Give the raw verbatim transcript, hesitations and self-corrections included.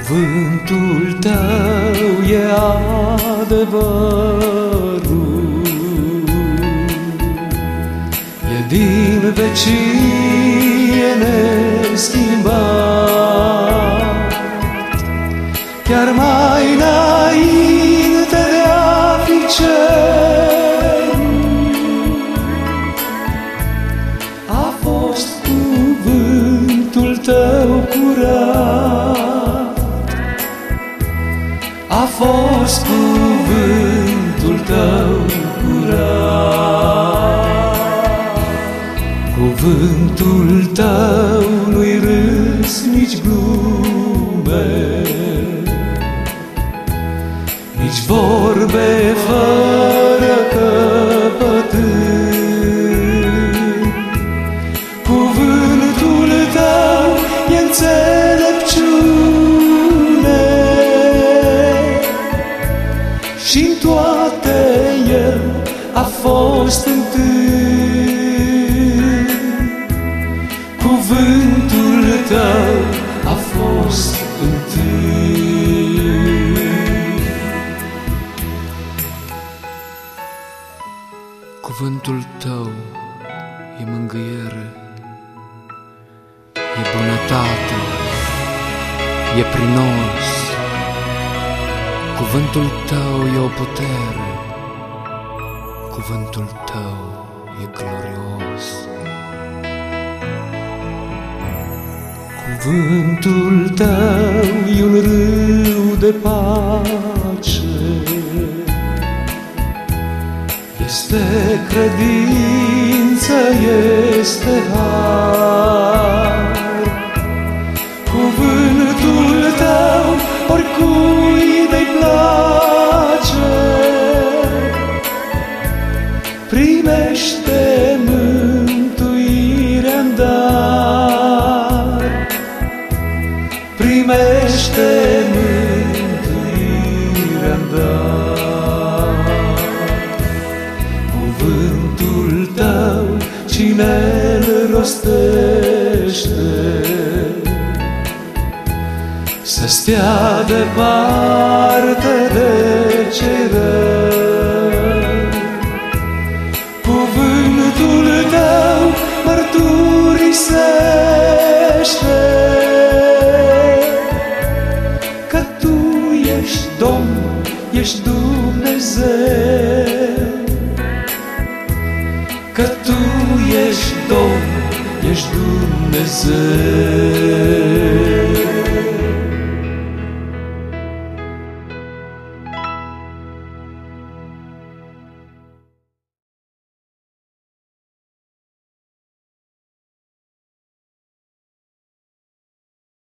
Cuvântul tău e adevărul, e din vecie neschimbat, chiar mai înainte de a fi cerut, a fost cuvântul tău curat, a fost cuvântul tău curat. Cuvântul tău nu-i râs, nici glume, nici vorbe fără căpătâi. Cuvântul tău e înțelepciune și-n toate el a fost întâi. Cuvântul tău a fost întâi. Cuvântul tău e mângâiere, e bunătate, e prinos. Cuvântul tău e o putere, cuvântul tău e glorios. Cuvântul tău e un râu de pace, este credință, este har. Cuvântul tău oricui de-i place, primește mântuirea-n dar, primește mântuirea-n dar. Cuvântul tău cine-l rostește, să stea departe de cei răi. Cuvântul tău mărturisește că tu ești Domn, ești Dumnezeu, că tu ești Domn, ești Dumnezeu.